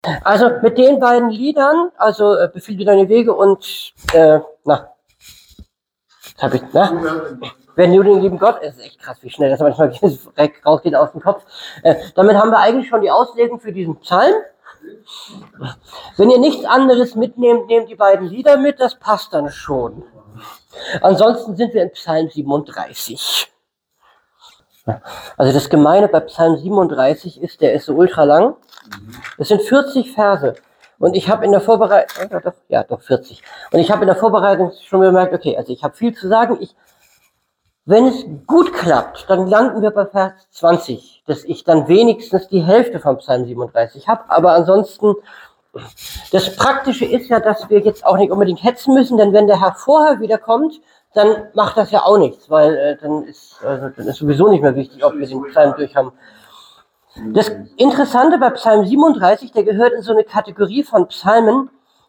Also mit den beiden Liedern, also Befiehl dir deine Wege und wenn du den lieben Gott, es ist echt krass, wie schnell das manchmal rausgeht aus dem Kopf. Damit haben wir eigentlich schon die Auslegung für diesen Psalm. Wenn ihr nichts anderes mitnehmt, nehmt die beiden Lieder mit, das passt dann schon. Ansonsten sind wir in Psalm 37. Also das Gemeine bei Psalm 37 ist, der ist so ultra lang. Das sind 40 Verse. Und ich habe in der Vorbereitung, 40. Und ich habe in der Vorbereitung schon gemerkt, okay, also ich habe viel zu sagen. Wenn es gut klappt, dann landen wir bei Vers 20, dass ich dann wenigstens die Hälfte von Psalm 37 habe. Aber ansonsten, das Praktische ist ja, dass wir jetzt auch nicht unbedingt hetzen müssen, denn wenn der Herr vorher wiederkommt, dann macht das ja auch nichts, weil dann ist sowieso nicht mehr wichtig, ob wir den Psalm durch haben. Das Interessante bei Psalm 37, der gehört in so eine Kategorie von Psalmen,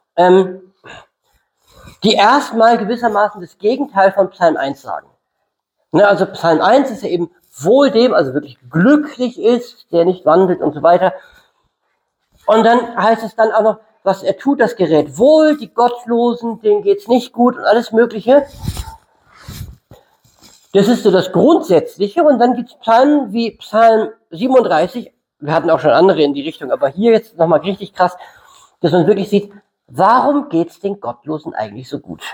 die erstmal gewissermaßen das Gegenteil von Psalm 1 sagen. Ne, also Psalm 1 ist ja eben wohl dem, also wirklich glücklich ist, der nicht wandelt und so weiter. Und dann heißt es dann auch noch, was er tut, das gerät wohl, die Gottlosen, denen geht's nicht gut und alles Mögliche. Das ist so das Grundsätzliche. Und dann gibt es Psalmen wie Psalm 37, wir hatten auch schon andere in die Richtung, aber hier jetzt nochmal richtig krass, dass man wirklich sieht, warum geht's den Gottlosen eigentlich so gut?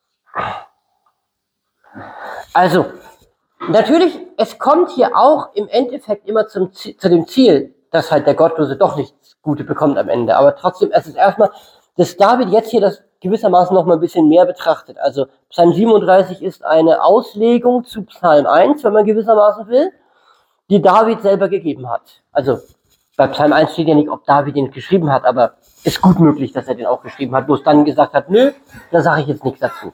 Also, natürlich, es kommt hier auch im Endeffekt immer zu dem Ziel, dass halt der Gottlose doch nichts Gutes bekommt am Ende. Aber trotzdem, es ist erstmal, dass David jetzt hier das gewissermaßen noch mal ein bisschen mehr betrachtet. Also Psalm 37 ist eine Auslegung zu Psalm 1, wenn man gewissermaßen will, die David selber gegeben hat. Also bei Psalm 1 steht ja nicht, ob David den geschrieben hat, aber ist gut möglich, dass er den auch geschrieben hat, bloß dann gesagt hat, nö, da sage ich jetzt nichts dazu.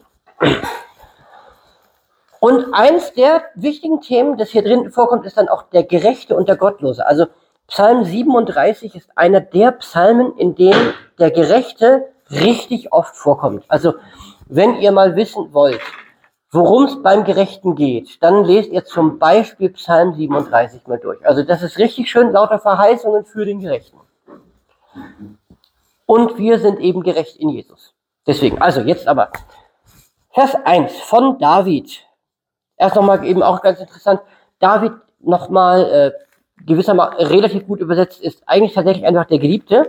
Und eins der wichtigen Themen, das hier drin vorkommt, ist dann auch der Gerechte und der Gottlose. Also Psalm 37 ist einer der Psalmen, in denen der Gerechte richtig oft vorkommt. Also wenn ihr mal wissen wollt, worum es beim Gerechten geht, dann lest ihr zum Beispiel Psalm 37 mal durch. Also das ist richtig schön, lauter Verheißungen für den Gerechten. Und wir sind eben gerecht in Jesus. Deswegen, also jetzt aber Vers 1 von David. Erst nochmal eben auch ganz interessant, David nochmal gewissermaßen relativ gut übersetzt ist eigentlich tatsächlich einfach der Geliebte.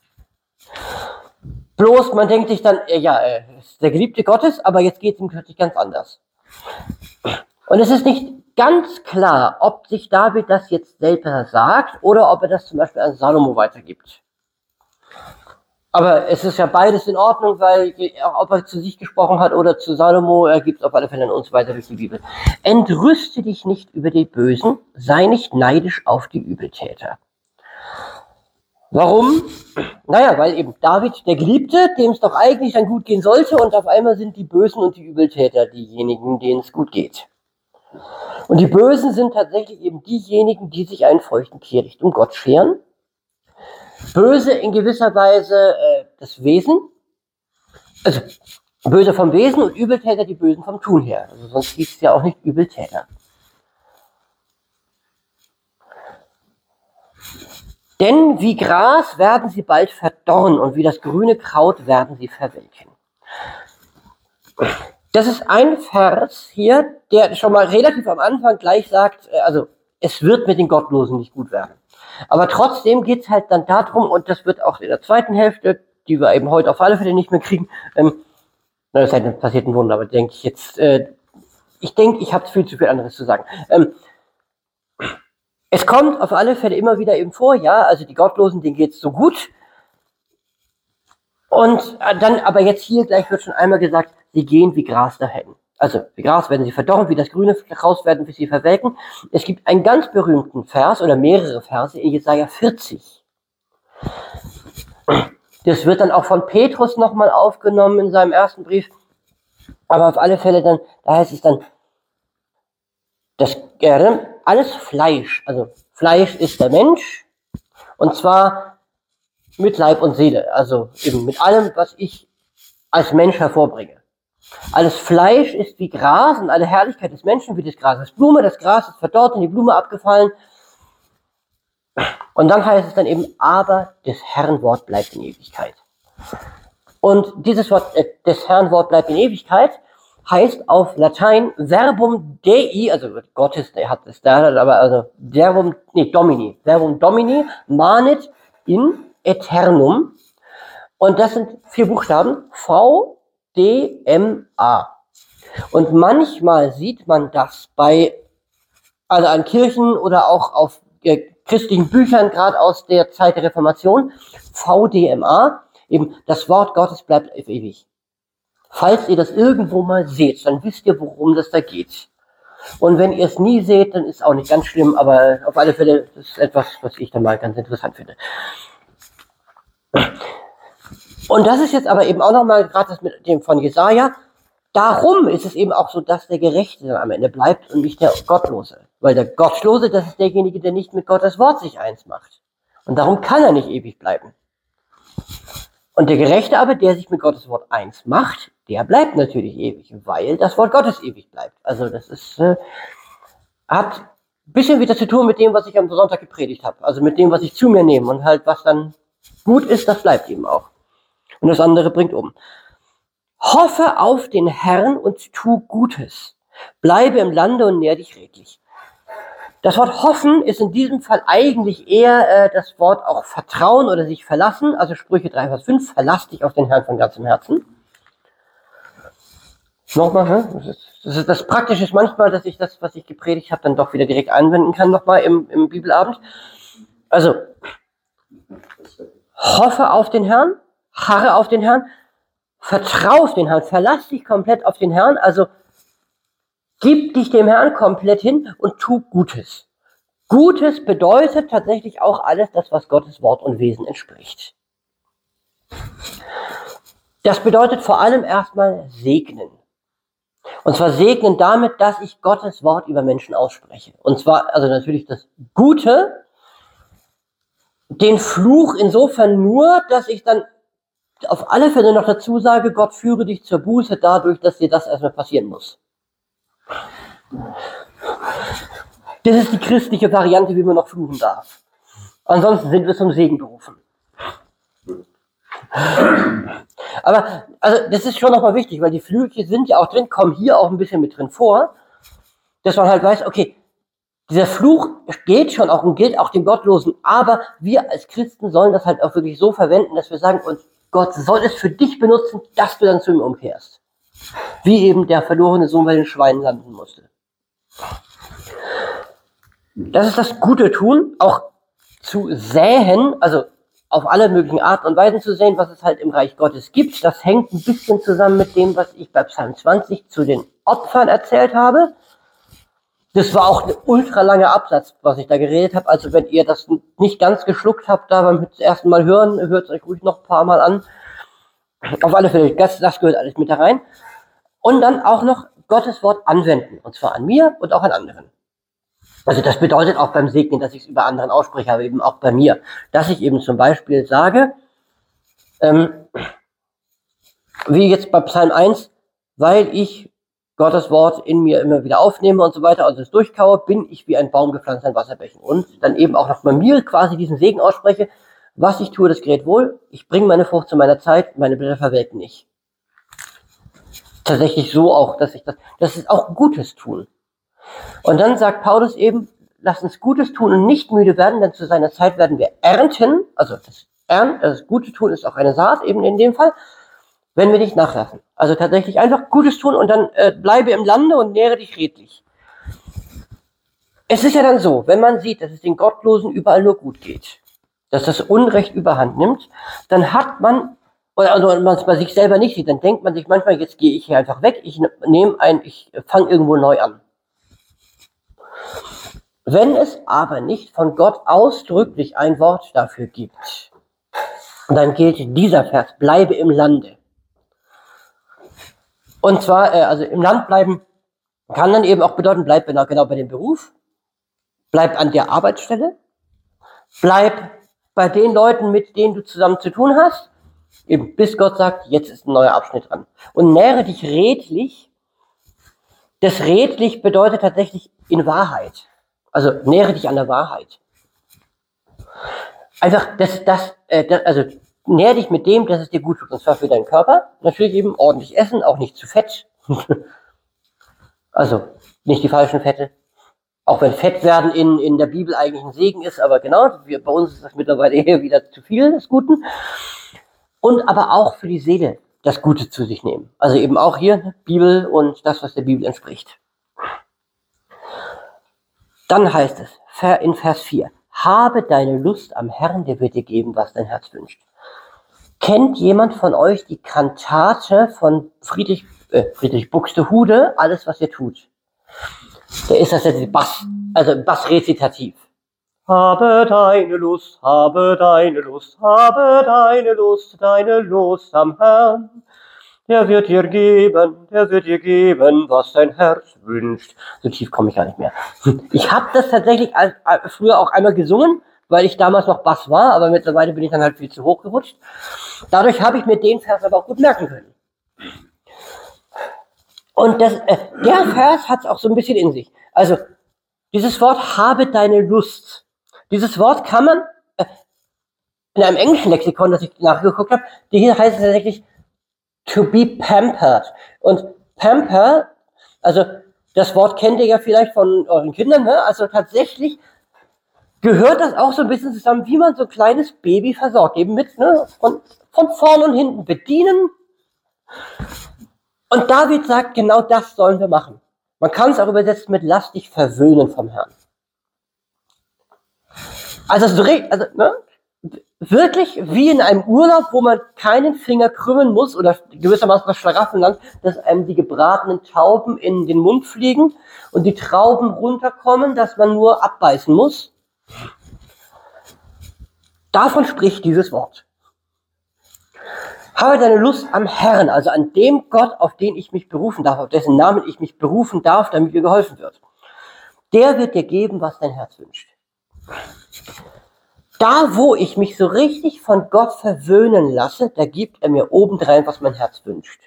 Bloß man denkt sich dann, ist der Geliebte Gottes, aber jetzt geht es ihm plötzlich ganz anders. Und es ist nicht ganz klar, ob sich David das jetzt selber sagt oder ob er das zum Beispiel an Salomo weitergibt. Aber es ist ja beides in Ordnung, weil ob er zu sich gesprochen hat oder zu Salomo, er gibt es auf alle Fälle an uns weiter durch die Bibel. Entrüste dich nicht über die Bösen, sei nicht neidisch auf die Übeltäter. Warum? Naja, weil eben David, der Geliebte, dem es doch eigentlich dann gut gehen sollte, und auf einmal sind die Bösen und die Übeltäter diejenigen, denen es gut geht. Und die Bösen sind tatsächlich eben diejenigen, die sich einen feuchten Kehricht um Gott scheren. Böse in gewisser Weise das Wesen, also böse vom Wesen und Übeltäter die Bösen vom Tun her. Also sonst hieß es ja auch nicht Übeltäter. Denn wie Gras werden sie bald verdorren und wie das grüne Kraut werden sie verwelken. Das ist ein Vers hier, der schon mal relativ am Anfang gleich sagt, also es wird mit den Gottlosen nicht gut werden. Aber trotzdem geht es halt dann darum, und das wird auch in der zweiten Hälfte, die wir eben heute auf alle Fälle nicht mehr kriegen, das passiert ein Wunder, aber denke ich jetzt, ich habe viel zu viel anderes zu sagen. Es kommt auf alle Fälle immer wieder eben vor, ja, also die Gottlosen, denen geht's so gut. Und dann, aber jetzt hier gleich wird schon einmal gesagt, sie gehen wie Gras dahin. Also wie Gras werden sie verdorren, wie das grüne Kraut werden sie verwelken. Es gibt einen ganz berühmten Vers oder mehrere Verse in Jesaja 40. Das wird dann auch von Petrus nochmal aufgenommen in seinem ersten Brief. Aber auf alle Fälle dann, da heißt es dann, dass alles Fleisch, also Fleisch ist der Mensch, und zwar mit Leib und Seele, also eben mit allem, was ich als Mensch hervorbringe. Alles Fleisch ist wie Gras und alle Herrlichkeit des Menschen wie des Grases Blume. Das Gras ist verdorrt und die Blume abgefallen. Und dann heißt es dann eben, aber des Herrn Wort bleibt in Ewigkeit. Und dieses Wort, des Herrn Wort bleibt in Ewigkeit, heißt auf Latein Verbum Dei, also Gottes, der hat es da, aber also Verbum Domini manet in Aeternum. Und das sind 4 Buchstaben, VDMA. Und manchmal sieht man das also an Kirchen oder auch auf christlichen Büchern, gerade aus der Zeit der Reformation, VDMA, eben das Wort Gottes bleibt ewig. Falls ihr das irgendwo mal seht, dann wisst ihr, worum das da geht. Und wenn ihr es nie seht, dann ist auch nicht ganz schlimm, aber auf alle Fälle das ist etwas, was ich dann mal ganz interessant finde. Und das ist jetzt aber eben auch nochmal gerade das mit dem von Jesaja. Darum ist es eben auch so, dass der Gerechte dann am Ende bleibt und nicht der Gottlose. Weil der Gottlose, das ist derjenige, der nicht mit Gottes Wort sich eins macht. Und darum kann er nicht ewig bleiben. Und der Gerechte aber, der sich mit Gottes Wort eins macht, der bleibt natürlich ewig, weil das Wort Gottes ewig bleibt. Also das ist, hat ein bisschen wieder zu tun mit dem, was ich am Sonntag gepredigt habe. Also mit dem, was ich zu mir nehme. Und halt, was dann gut ist, das bleibt eben auch. Und das andere bringt um. Hoffe auf den Herrn und tu Gutes. Bleibe im Lande und nähr dich redlich. Das Wort hoffen ist in diesem Fall eigentlich eher das Wort auch vertrauen oder sich verlassen. Also Sprüche 3, Vers 5, verlass dich auf den Herrn von ganzem Herzen. Nochmal, das Praktische ist manchmal, dass ich das, was ich gepredigt habe, dann doch wieder direkt anwenden kann, nochmal im Bibelabend. Also, hoffe auf den Herrn, harre auf den Herrn, vertrau auf den Herrn, verlass dich komplett auf den Herrn, also gib dich dem Herrn komplett hin und tu Gutes. Gutes bedeutet tatsächlich auch alles das, was Gottes Wort und Wesen entspricht. Das bedeutet vor allem erstmal segnen. Und zwar segnen damit, dass ich Gottes Wort über Menschen ausspreche. Und zwar, also natürlich das Gute, den Fluch insofern nur, dass ich dann auf alle Fälle noch dazu sage, Gott führe dich zur Buße dadurch, dass dir das erstmal passieren muss. Das ist die christliche Variante, wie man noch fluchen darf. Ansonsten sind wir zum Segen berufen. Aber also das ist schon nochmal wichtig, weil die Flüche sind ja auch drin, kommen hier auch ein bisschen mit drin vor, dass man halt weiß, okay, dieser Fluch geht schon auch und gilt auch dem Gottlosen, aber wir als Christen sollen das halt auch wirklich so verwenden, dass wir sagen, und Gott soll es für dich benutzen, dass du dann zu ihm umkehrst. Wie eben der verlorene Sohn bei den Schweinen landen musste. Das ist das gute Tun, auch zu säen, also auf alle möglichen Arten und Weisen zu sehen, was es halt im Reich Gottes gibt. Das hängt ein bisschen zusammen mit dem, was ich bei Psalm 20 zu den Opfern erzählt habe. Das war auch ein ultra langer Absatz, was ich da geredet habe. Also wenn ihr das nicht ganz geschluckt habt, da beim ersten Mal hören, hört es euch ruhig noch ein paar Mal an. Auf alle Fälle, das gehört alles mit da rein. Und dann auch noch Gottes Wort anwenden. Und zwar an mir und auch an anderen. Also das bedeutet auch beim Segnen, dass ich es über anderen ausspreche, aber eben auch bei mir. Dass ich eben zum Beispiel sage, wie jetzt bei Psalm 1, weil ich Gottes Wort in mir immer wieder aufnehme und so weiter, also es durchkaue, bin ich wie ein Baum gepflanzt an Wasserbächen. Und dann eben auch noch bei mir quasi diesen Segen ausspreche, was ich tue, das gerät wohl, ich bringe meine Frucht zu meiner Zeit, meine Blätter verwelken nicht. Tatsächlich so auch, dass ich das ist auch Gutes tun. Und dann sagt Paulus eben, lasst uns Gutes tun und nicht müde werden, denn zu seiner Zeit werden wir ernten, also das Gute tun ist auch eine Saat, eben in dem Fall, wenn wir nicht nachlassen. Also tatsächlich einfach Gutes tun und dann bleibe im Lande und nähre dich redlich. Es ist ja dann so, wenn man sieht, dass es den Gottlosen überall nur gut geht, dass das Unrecht überhand nimmt, dann hat man, oder also man es bei sich selber nicht sieht, dann denkt man sich manchmal, jetzt gehe ich hier einfach weg, ich fange irgendwo neu an. Wenn es aber nicht von Gott ausdrücklich ein Wort dafür gibt, dann gilt dieser Vers, bleibe im Lande. Und zwar, also im Land bleiben kann dann eben auch bedeuten, bleib genau bei dem Beruf, bleib an der Arbeitsstelle, bleib bei den Leuten, mit denen du zusammen zu tun hast, eben bis Gott sagt, jetzt ist ein neuer Abschnitt dran. Und nähre dich redlich. Das redlich bedeutet tatsächlich in Wahrheit. Also nähre dich an der Wahrheit. Einfach, also nähr dich mit dem, dass es dir gut tut. Und zwar für deinen Körper. Natürlich eben ordentlich essen, auch nicht zu fett. Also nicht die falschen Fette. Auch wenn Fettwerden in der Bibel eigentlich ein Segen ist, aber genau, bei uns ist das mittlerweile eher wieder zu viel des Guten. Und aber auch für die Seele das Gute zu sich nehmen. Also eben auch hier Bibel und das, was der Bibel entspricht. Dann heißt es in Vers 4, habe deine Lust am Herrn, der wird dir geben, was dein Herz wünscht. Kennt jemand von euch die Kantate von Friedrich Buxtehude, alles, was ihr tut? Da ist das jetzt Bass, also Bassrezitativ. Habe deine Lust, habe deine Lust, habe deine Lust am Herrn. Der wird dir geben, was dein Herz wünscht. So tief komme ich gar nicht mehr. Ich habe das tatsächlich früher auch einmal gesungen, weil ich damals noch Bass war, aber mittlerweile bin ich dann halt viel zu hoch gerutscht. Dadurch habe ich mir den Vers aber auch gut merken können. Und der Vers hat es auch so ein bisschen in sich. Also, dieses Wort, habe deine Lust. Dieses Wort kann man in einem englischen Lexikon, das ich nachgeguckt habe, hier heißt es tatsächlich to be pampered. Und pamper, also das Wort kennt ihr ja vielleicht von euren Kindern, ne? Also tatsächlich gehört das auch so ein bisschen zusammen, wie man so ein kleines Baby versorgt. Eben mit, ne, von vorn und hinten bedienen. Und David sagt, genau das sollen wir machen. Man kann es auch übersetzen mit lass dich verwöhnen vom Herrn. Also, ne, wirklich wie in einem Urlaub, wo man keinen Finger krümmen muss oder gewissermaßen das Schlaraffenland, dass einem die gebratenen Tauben in den Mund fliegen und die Trauben runterkommen, dass man nur abbeißen muss. Davon spricht dieses Wort. Habe deine Lust am Herrn, also an dem Gott, auf den ich mich berufen darf, auf dessen Namen ich mich berufen darf, damit mir geholfen wird. Der wird dir geben, was dein Herz wünscht. Da, wo ich mich so richtig von Gott verwöhnen lasse, da gibt er mir obendrein, was mein Herz wünscht.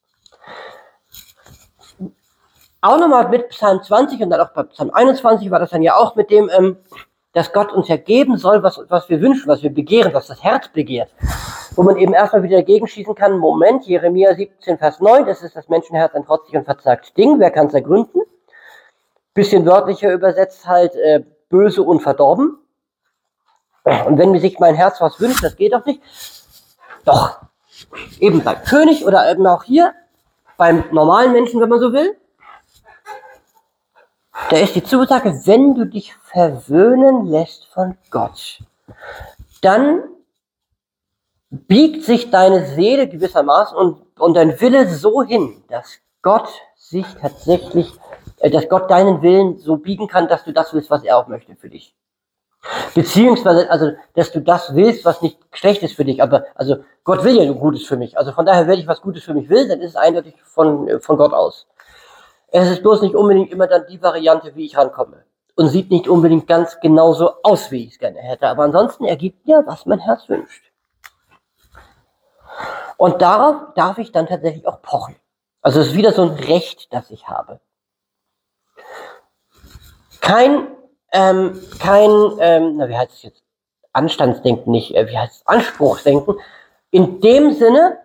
Auch nochmal mit Psalm 20 und dann auch bei Psalm 21 war das dann ja auch mit dem, dass Gott uns ja geben soll, was wir wünschen, was wir begehren, was das Herz begehrt. Wo man eben erstmal wieder dagegen schießen kann, Moment, Jeremia 17, Vers 9, das ist das Menschenherz ein trotzig und verzagt Ding, wer kann es ergründen? Bisschen wörtlicher übersetzt halt böse und verdorben. Und wenn mir sich mein Herz was wünscht, das geht doch nicht. Doch, eben beim König oder eben auch hier, beim normalen Menschen, wenn man so will, da ist die Zusage, wenn du dich verwöhnen lässt von Gott, dann biegt sich deine Seele gewissermaßen und dein Wille so hin, dass Gott sich tatsächlich, dass Gott deinen Willen so biegen kann, dass du das willst, was er auch möchte für dich. Beziehungsweise, also, dass du das willst, was nicht schlecht ist für dich, aber, also, Gott will ja nur Gutes für mich. Also von daher, wenn ich was Gutes für mich will, dann ist es eindeutig von Gott aus. Es ist bloß nicht unbedingt immer dann die Variante, wie ich rankomme. Und sieht nicht unbedingt ganz genauso aus, wie ich es gerne hätte. Aber ansonsten ergibt mir, was mein Herz wünscht. Und darauf darf ich dann tatsächlich auch pochen. Also es ist wieder so ein Recht, das ich habe. Wie heißt es jetzt? Anstandsdenken nicht, wie heißt es? Anspruchsdenken. In dem Sinne,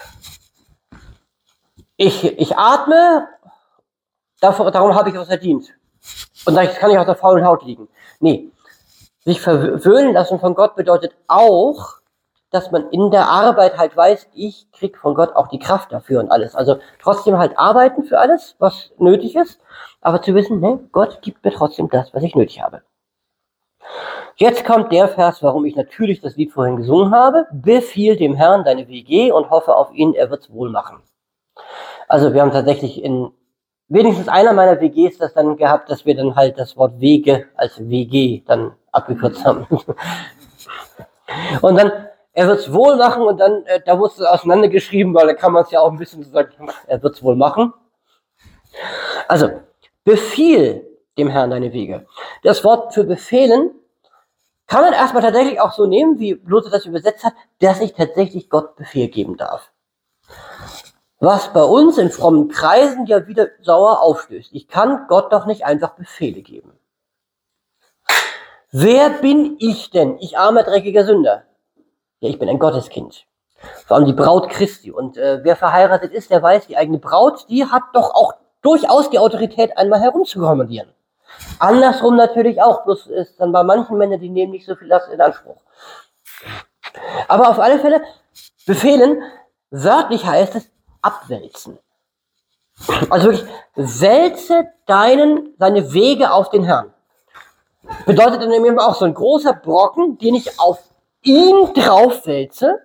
ich atme, darum habe ich was verdient. Und das kann ich auf der faulen Haut liegen. Nee, sich verwöhnen lassen von Gott bedeutet auch, dass man in der Arbeit halt weiß, ich krieg von Gott auch die Kraft dafür und alles. Also trotzdem halt arbeiten für alles, was nötig ist, aber zu wissen, ne, Gott gibt mir trotzdem das, was ich nötig habe. Jetzt kommt der Vers, warum ich natürlich das Lied vorhin gesungen habe. Befiehl dem Herrn deine WG und hoffe auf ihn, er wird's wohl machen. Also wir haben tatsächlich in wenigstens einer meiner WGs das dann gehabt, dass wir dann halt das Wort Wege als WG dann abgekürzt haben. Und dann, er wird's wohl machen und dann, da wurde es auseinandergeschrieben, weil da kann man es ja auch ein bisschen so sagen, er wird's wohl machen. Also, befiehl dem Herrn deine Wege. Das Wort für befehlen kann man erstmal tatsächlich auch so nehmen, wie Luther das übersetzt hat, dass ich tatsächlich Gott Befehl geben darf. Was bei uns in frommen Kreisen ja wieder sauer aufstößt. Ich kann Gott doch nicht einfach Befehle geben. Wer bin ich denn? Ich armer, dreckiger Sünder. Ja, ich bin ein Gotteskind. Vor allem die Braut Christi. Und wer verheiratet ist, der weiß, die eigene Braut, die hat doch auch durchaus die Autorität, einmal herumzukommandieren. Andersrum natürlich auch, bloß ist dann bei manchen Männern, die nehmen nicht so viel Last in Anspruch. Aber auf alle Fälle, befehlen, wörtlich heißt es abwälzen. Also wirklich, wälze seine Wege auf den Herrn. Bedeutet dann eben auch so ein großer Brocken, den ich auf ihn drauf wälze.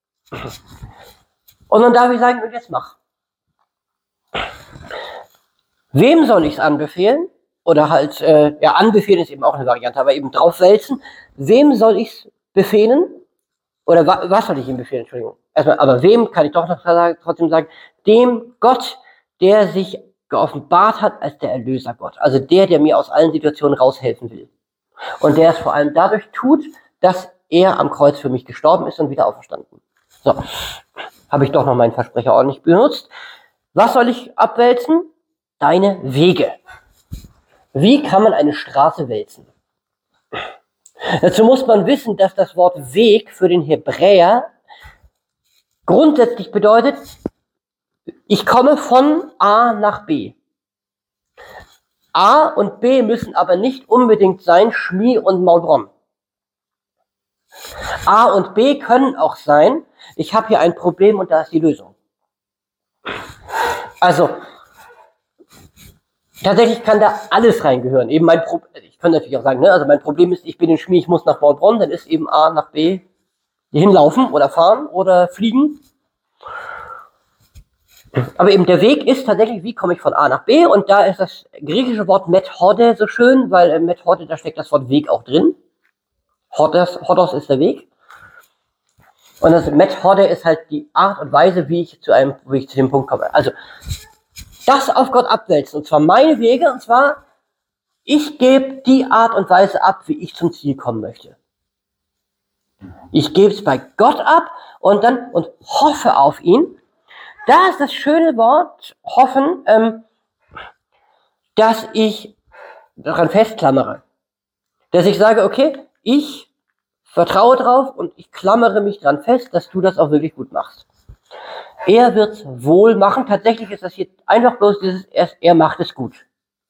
Und dann darf ich sagen, und jetzt mach. Wem soll ich es anbefehlen? Oder halt, anbefehlen ist eben auch eine Variante, aber eben draufwälzen. Wem soll ich es befehlen? Oder was soll ich ihm befehlen? Entschuldigung. Erstmal, aber wem kann ich doch noch trotzdem sagen? Dem Gott, der sich geoffenbart hat als der Erlösergott. Also der mir aus allen Situationen raushelfen will. Und der es vor allem dadurch tut, dass er am Kreuz für mich gestorben ist und wieder auferstanden. So, habe ich doch noch meinen Versprecher ordentlich benutzt. Was soll ich abwälzen? Deine Wege. Wie kann man eine Straße wälzen? Dazu muss man wissen, dass das Wort Weg für den Hebräer grundsätzlich bedeutet, ich komme von A nach B. A und B müssen aber nicht unbedingt sein Schmie und Maulbronn. A und B können auch sein, ich habe hier ein Problem und da ist die Lösung. Also, tatsächlich kann da alles reingehören. Eben ich könnte natürlich auch sagen, also mein Problem ist, ich bin in Schmie, ich muss nach Maulbronn, dann ist eben A nach B hinlaufen oder fahren oder fliegen. Aber eben der Weg ist tatsächlich, wie komme ich von A nach B? Und da ist das griechische Wort Methode so schön, weil Methode, da steckt das Wort Weg auch drin. Hodos ist der Weg. Und das Methode ist halt die Art und Weise, wie ich zu dem Punkt komme. Also, das auf Gott abwälzen, und zwar meine Wege, und zwar, ich gebe die Art und Weise ab, wie ich zum Ziel kommen möchte. Ich gebe es bei Gott ab und hoffe auf ihn. Da ist das schöne Wort hoffen, dass ich daran festklammere. Dass ich sage, okay, ich vertraue drauf und ich klammere mich dran fest, dass du das auch wirklich gut machst. Er wird's wohl machen. Tatsächlich ist das hier einfach bloß dieses, er macht es gut.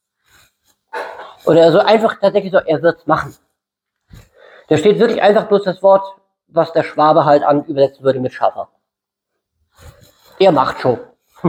Oder also einfach tatsächlich so, er wird's machen. Da steht wirklich einfach bloß das Wort, was der Schwabe halt übersetzen würde mit Schafer. Er macht schon.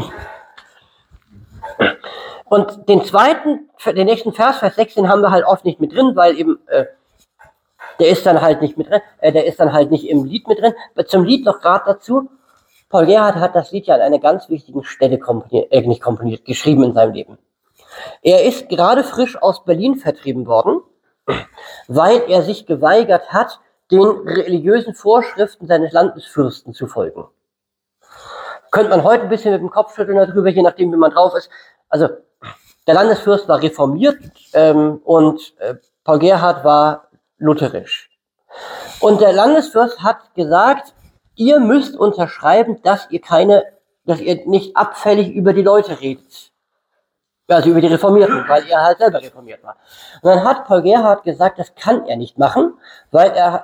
Und den nächsten Vers 6, den haben wir halt oft nicht mit drin, weil eben, der ist dann halt nicht mit drin, der ist dann halt nicht im Lied mit drin. Zum Lied noch gerade dazu, Paul Gerhardt hat das Lied ja an einer ganz wichtigen Stelle geschrieben in seinem Leben. Er ist gerade frisch aus Berlin vertrieben worden, weil er sich geweigert hat, den religiösen Vorschriften seines Landesfürsten zu folgen. Könnte man heute ein bisschen mit dem Kopf schütteln darüber, je nachdem, wie man drauf ist. Also, der Landesfürst war reformiert und Paul Gerhardt war lutherisch. Und der Landesfürst hat gesagt, ihr müsst unterschreiben, dass ihr nicht abfällig über die Leute redet. Also über die Reformierten, weil er halt selber reformiert war. Und dann hat Paul Gerhardt gesagt, das kann er nicht machen, weil er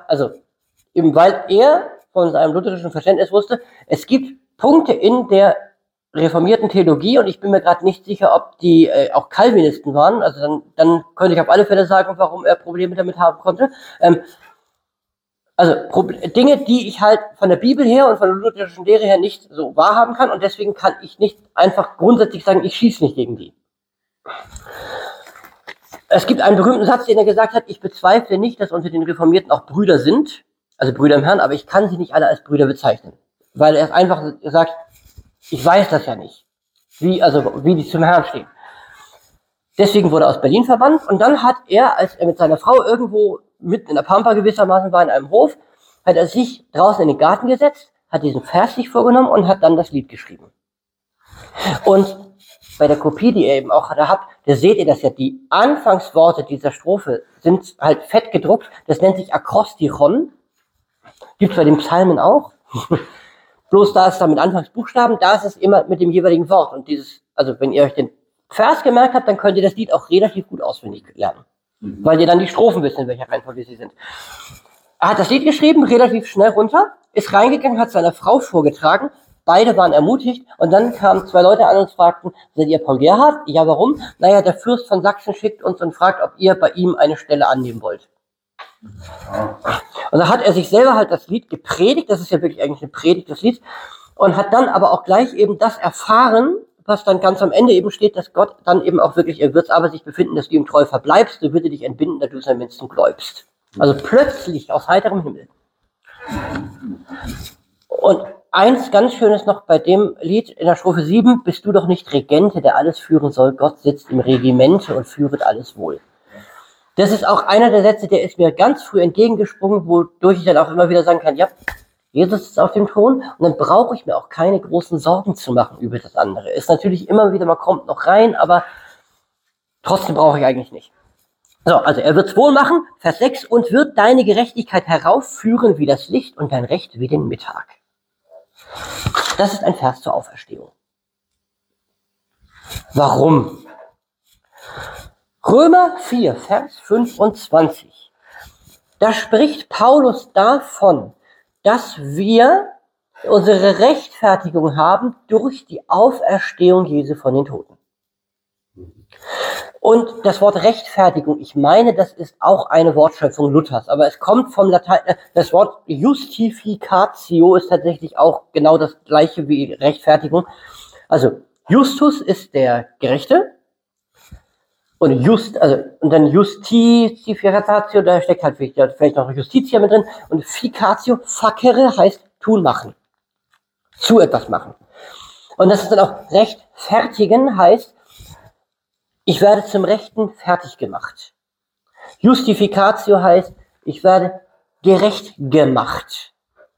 von seinem lutherischen Verständnis wusste, es gibt Punkte in der reformierten Theologie, und ich bin mir gerade nicht sicher, ob die auch Calvinisten waren, also dann könnte ich auf alle Fälle sagen, warum er Probleme damit haben konnte. Dinge, die ich halt von der Bibel her und von der lutherischen Lehre her nicht so wahrhaben kann, und deswegen kann ich nicht einfach grundsätzlich sagen, ich schieße nicht gegen die. Es gibt einen berühmten Satz, den er gesagt hat, ich bezweifle nicht, dass unter den Reformierten auch Brüder sind, also Brüder im Herrn, aber ich kann sie nicht alle als Brüder bezeichnen. Weil er einfach sagt, ich weiß das ja nicht, wie die zum Herrn stehen. Deswegen wurde er aus Berlin verbannt, und dann hat er, als er mit seiner Frau irgendwo mitten in der Pampa gewissermaßen war, in einem Hof, hat er sich draußen in den Garten gesetzt, hat diesen Vers sich vorgenommen und hat dann das Lied geschrieben. Und bei der Kopie, die ihr eben auch da habt, da seht ihr das ja, die Anfangsworte dieser Strophe sind halt fett gedruckt, das nennt sich Akrostichon, gibt's bei den Psalmen auch. Bloß da ist da mit Anfangsbuchstaben, da ist es immer mit dem jeweiligen Wort. Und wenn ihr euch den Vers gemerkt habt, dann könnt ihr das Lied auch relativ gut auswendig lernen. Weil ihr dann die Strophen wisst, in welcher Reihenfolge sie sind. Er hat das Lied geschrieben, relativ schnell runter, ist reingegangen, hat seiner Frau vorgetragen, beide waren ermutigt und dann kamen 2 Leute an und fragten, seid ihr Paul Gerhardt? Ja, warum? Naja, der Fürst von Sachsen schickt uns und fragt, ob ihr bei ihm eine Stelle annehmen wollt. Und da hat er sich selber halt das Lied gepredigt, das ist ja wirklich eigentlich eine Predigt, das Lied, und hat dann aber auch gleich eben das erfahren, was dann ganz am Ende eben steht, dass Gott dann eben auch wirklich, er wird aber sich befinden, dass du ihm treu verbleibst, so wird er dich entbinden, da du sein Menschen gläubst. Also plötzlich aus heiterem Himmel. Und eins ganz Schönes noch bei dem Lied in der Strophe 7, bist du doch nicht Regente, der alles führen soll, Gott sitzt im Regimente und führet alles wohl. Das ist auch einer der Sätze, der ist mir ganz früh entgegengesprungen, wodurch ich dann auch immer wieder sagen kann, ja, Jesus ist auf dem Thron und dann brauche ich mir auch keine großen Sorgen zu machen über das andere. Ist natürlich immer wieder mal kommt noch rein, aber trotzdem brauche ich eigentlich nicht. So, also er wird's wohl machen, Vers 6, und wird deine Gerechtigkeit heraufführen wie das Licht und dein Recht wie den Mittag. Das ist ein Vers zur Auferstehung. Warum? Römer 4, Vers 25. Da spricht Paulus davon, dass wir unsere Rechtfertigung haben durch die Auferstehung Jesu von den Toten. Und das Wort Rechtfertigung, ich meine, das ist auch eine Wortschöpfung Luthers, aber es kommt vom Latein, das Wort Justificatio ist tatsächlich auch genau das gleiche wie Rechtfertigung. Also Justus ist der Gerechte und und dann Justificatio, da steckt halt vielleicht noch Justitia mit drin und Ficatio, facere heißt tun, machen, zu etwas machen. Und das ist dann auch rechtfertigen heißt, ich werde zum Rechten fertig gemacht. Justificatio heißt, ich werde gerecht gemacht.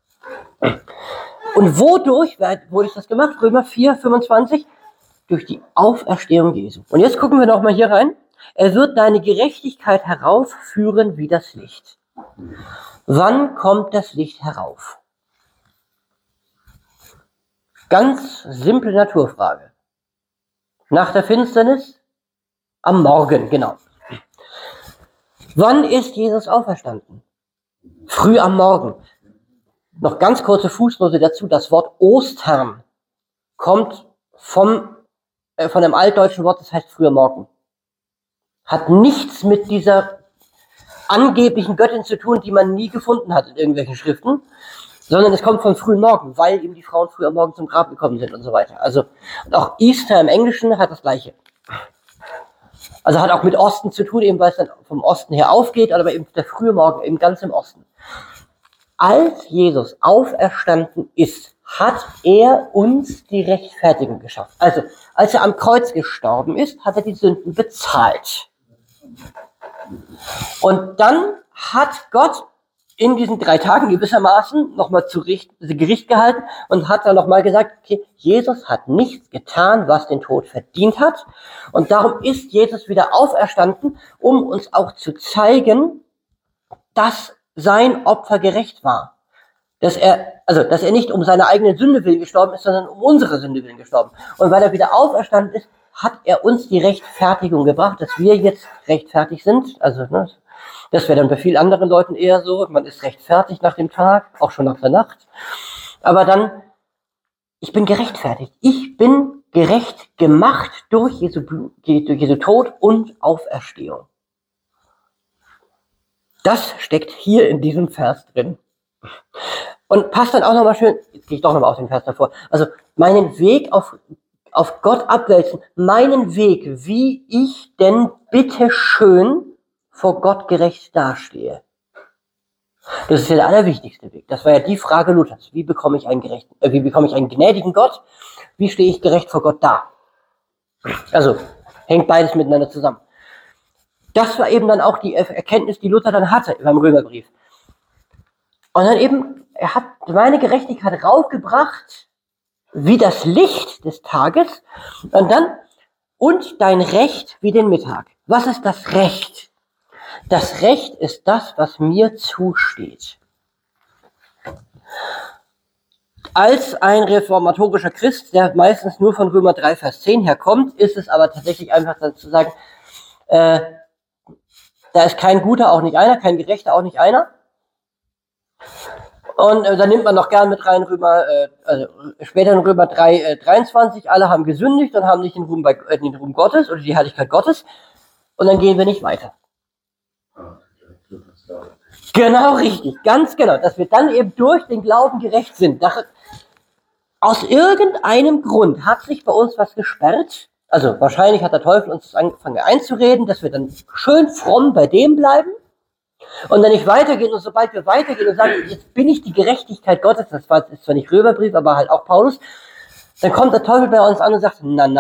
Und wodurch wurde das gemacht? Römer 4, 25. Durch die Auferstehung Jesu. Und jetzt gucken wir nochmal hier rein. Er wird deine Gerechtigkeit heraufführen wie das Licht. Wann kommt das Licht herauf? Ganz simple Naturfrage. Nach der Finsternis? Am Morgen, genau. Wann ist Jesus auferstanden? Früh am Morgen. Noch ganz kurze Fußnote dazu. Das Wort Ostern kommt von dem altdeutschen Wort, das heißt früher Morgen. Hat nichts mit dieser angeblichen Göttin zu tun, die man nie gefunden hat in irgendwelchen Schriften, sondern es kommt vom frühen Morgen, weil eben die Frauen früh am Morgen zum Grab gekommen sind und so weiter. Also, und auch Easter im Englischen hat das Gleiche. Also hat auch mit Osten zu tun, eben weil es dann vom Osten her aufgeht, aber eben der frühe Morgen, eben ganz im Osten. Als Jesus auferstanden ist, hat er uns die Rechtfertigung geschafft. Also, als er am Kreuz gestorben ist, hat er die Sünden bezahlt. Und dann hat Gott in diesen 3 Tagen gewissermaßen nochmal zu Gericht gehalten und hat dann nochmal gesagt, okay, Jesus hat nichts getan, was den Tod verdient hat. Und darum ist Jesus wieder auferstanden, um uns auch zu zeigen, dass sein Opfer gerecht war. Dass er nicht um seine eigene Sünde willen gestorben ist, sondern um unsere Sünde willen gestorben. Und weil er wieder auferstanden ist, hat er uns die Rechtfertigung gebracht, dass wir jetzt rechtfertig sind. Also, ne, das wäre dann bei vielen anderen Leuten eher so, man ist rechtfertigt nach dem Tag, auch schon nach der Nacht. Aber dann, ich bin gerechtfertigt. Ich bin gerecht gemacht durch Jesu Tod und Auferstehung. Das steckt hier in diesem Vers drin. Und passt dann auch nochmal schön, jetzt gehe ich doch nochmal auf den Vers davor, also meinen Weg auf Gott abwälzen, meinen Weg, wie ich denn bitte schön vor Gott gerecht dastehe. Das ist ja der allerwichtigste Weg. Das war ja die Frage Luthers. Wie bekomme ich einen gnädigen Gott? Wie stehe ich gerecht vor Gott da? Also, hängt beides miteinander zusammen. Das war eben dann auch die Erkenntnis, die Luther dann hatte beim Römerbrief. Und dann eben, er hat meine Gerechtigkeit raufgebracht, wie das Licht des Tages, und dann, und dein Recht wie den Mittag. Was ist das Recht? Das Recht ist das, was mir zusteht. Als ein reformatorischer Christ, der meistens nur von Römer 3, Vers 10 herkommt, ist es aber tatsächlich einfach dann zu sagen, Da ist kein Guter, auch nicht einer, kein Gerechter, auch nicht einer. Und dann nimmt man noch gern mit rein später in Römer 3, 23, alle haben gesündigt und haben nicht den Ruhm Gottes oder die Herrlichkeit Gottes. Und dann gehen wir nicht weiter. Genau richtig, ganz genau, dass wir dann eben durch den Glauben gerecht sind. Aus irgendeinem Grund hat sich bei uns was gesperrt. Also wahrscheinlich hat der Teufel uns angefangen einzureden, dass wir dann schön fromm bei dem bleiben und dann nicht weitergehen. Und sobald wir weitergehen und sagen, jetzt bin ich die Gerechtigkeit Gottes, ist zwar nicht Römerbrief, aber halt auch Paulus, dann kommt der Teufel bei uns an und sagt, na.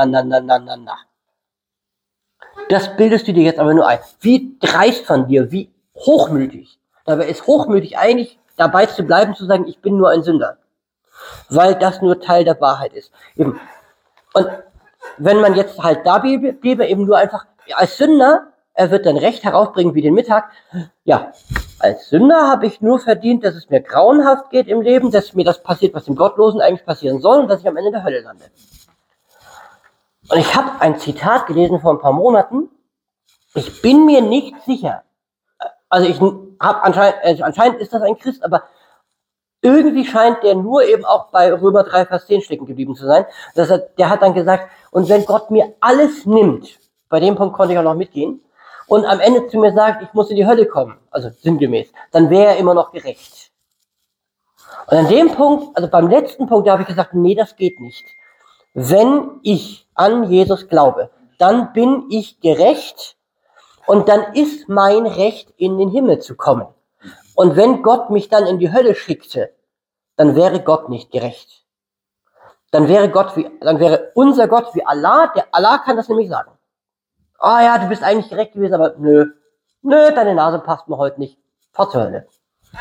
Das bildest du dir jetzt aber nur ein. Wie dreist von dir, wie hochmütig. Dabei ist hochmütig eigentlich dabei zu bleiben, zu sagen, ich bin nur ein Sünder. Weil das nur Teil der Wahrheit ist. Eben. Und wenn man jetzt halt da bliebe, eben nur einfach als Sünder, er wird dann Recht herausbringen wie den Mittag. Ja, als Sünder habe ich nur verdient, dass es mir grauenhaft geht im Leben, dass mir das passiert, was dem Gottlosen eigentlich passieren soll und dass ich am Ende in der Hölle lande. Und ich habe ein Zitat gelesen vor ein paar Monaten. Ich bin mir nicht sicher. Also ich habe anscheinend ist das ein Christ, aber irgendwie scheint der nur eben auch bei Römer 3, Vers 10 stecken geblieben zu sein. Der hat dann gesagt, und wenn Gott mir alles nimmt, bei dem Punkt konnte ich auch noch mitgehen, und am Ende zu mir sagt, ich muss in die Hölle kommen, also sinngemäß, dann wäre er immer noch gerecht. Und an dem Punkt, also beim letzten Punkt, da habe ich gesagt, nee, das geht nicht. Wenn ich an Jesus glaube, dann bin ich gerecht und dann ist mein Recht, in den Himmel zu kommen. Und wenn Gott mich dann in die Hölle schickte, dann wäre Gott nicht gerecht. Dann wäre unser Gott wie Allah. Der Allah kann das nämlich sagen. Ah ja, du bist eigentlich gerecht gewesen, aber nö, deine Nase passt mir heute nicht. Fahr zur Hölle.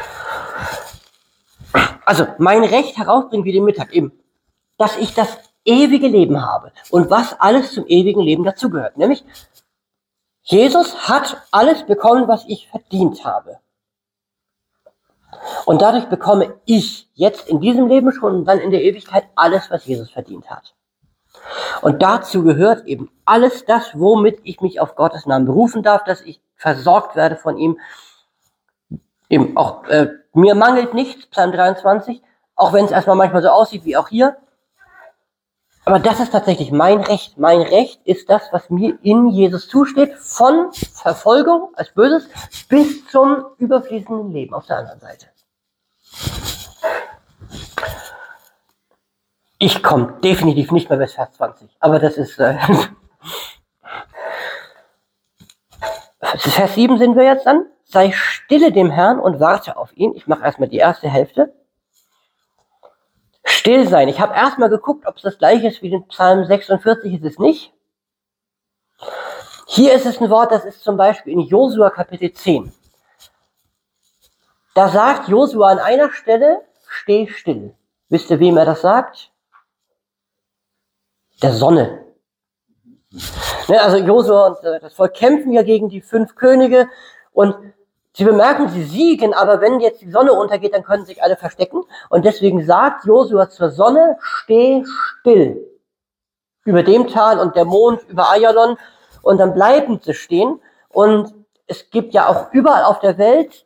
Also mein Recht herausbringen wie den Mittag eben, dass ich das ewige Leben habe und was alles zum ewigen Leben dazugehört. Nämlich, Jesus hat alles bekommen, was ich verdient habe. Und dadurch bekomme ich jetzt in diesem Leben schon und dann in der Ewigkeit alles, was Jesus verdient hat. Und dazu gehört eben alles das, womit ich mich auf Gottes Namen berufen darf, dass ich versorgt werde von ihm. Eben auch, mir mangelt nichts, Psalm 23, auch wenn es erstmal manchmal so aussieht wie auch hier. Aber das ist tatsächlich mein Recht. Mein Recht ist das, was mir in Jesus zusteht, von Verfolgung als Böses bis zum überfließenden Leben auf der anderen Seite. Ich komme definitiv nicht mehr bis Vers 20, aber das ist... Vers 7 sind wir jetzt dann. Sei stille dem Herrn und warte auf ihn. Ich mache erstmal die erste Hälfte. Still sein. Ich habe erstmal geguckt, ob es das gleiche ist wie in Psalm 46, ist es nicht. Hier ist es ein Wort, das ist zum Beispiel in Josua Kapitel 10. Da sagt Josua an einer Stelle, steh still. Wisst ihr, wem er das sagt? Der Sonne. Also Josua und das Volk kämpfen ja gegen die 5 Könige und sie bemerken, sie siegen, aber wenn jetzt die Sonne untergeht, dann können sich alle verstecken. Und deswegen sagt Josua zur Sonne, steh still über dem Tal und der Mond über Ayalon. Und dann bleiben sie stehen. Und es gibt ja auch überall auf der Welt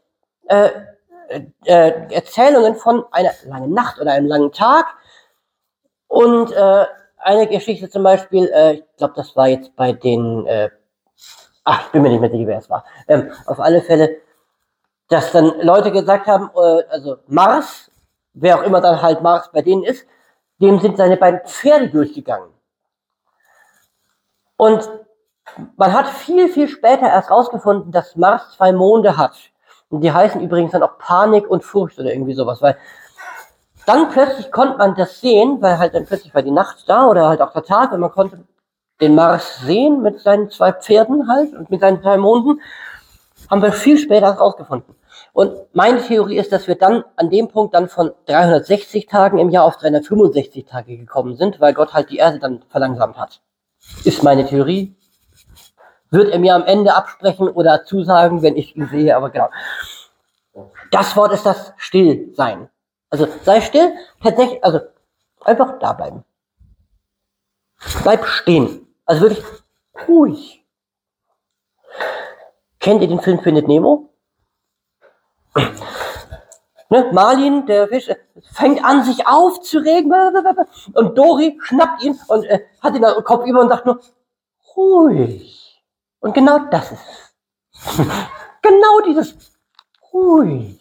Erzählungen von einer langen Nacht oder einem langen Tag. Und eine Geschichte zum Beispiel, ich glaube, das war jetzt bei den, ich bin mir nicht mehr sicher, wer es war. Auf alle Fälle, dass dann Leute gesagt haben, also Mars, wer auch immer dann halt Mars bei denen ist, dem sind seine beiden Pferde durchgegangen. Und man hat viel, viel später erst rausgefunden, dass Mars 2 Monde hat. Und die heißen übrigens dann auch Panik und Furcht oder irgendwie sowas, weil dann plötzlich konnte man das sehen, weil halt dann plötzlich war die Nacht da oder halt auch der Tag und man konnte den Mars sehen mit seinen 2 Pferden halt und mit seinen 2 Monden. Haben wir viel später rausgefunden. Und meine Theorie ist, dass wir dann an dem Punkt dann von 360 Tagen im Jahr auf 365 Tage gekommen sind, weil Gott halt die Erde dann verlangsamt hat. Ist meine Theorie. Wird er mir am Ende absprechen oder zusagen, wenn ich ihn sehe, aber genau. Das Wort ist das Stillsein. Also sei still, tatsächlich, also einfach da bleiben. Bleib stehen. Also wirklich ruhig. Kennt ihr den Film Findet Nemo? Ne? Marlin, der Fisch, fängt an, sich aufzuregen und Dory schnappt ihn und hat ihn am Kopf über und sagt nur, ruhig. Und genau das ist es. Genau dieses ruhig.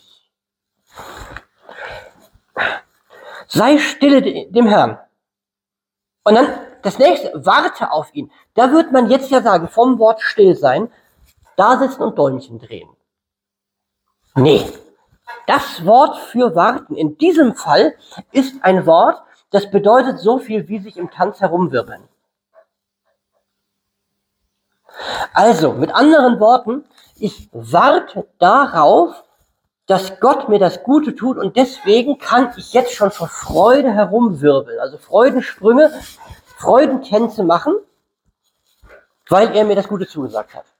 Sei stille dem Herrn. Und dann das nächste, warte auf ihn. Da wird man jetzt ja sagen, vom Wort still sein, da sitzen und Däumchen drehen. Nee. Das Wort für warten in diesem Fall ist ein Wort, das bedeutet so viel wie sich im Tanz herumwirbeln. Also, mit anderen Worten, ich warte darauf, dass Gott mir das Gute tut und deswegen kann ich jetzt schon vor Freude herumwirbeln, also Freudensprünge, Freudentänze machen, weil er mir das Gute zugesagt hat.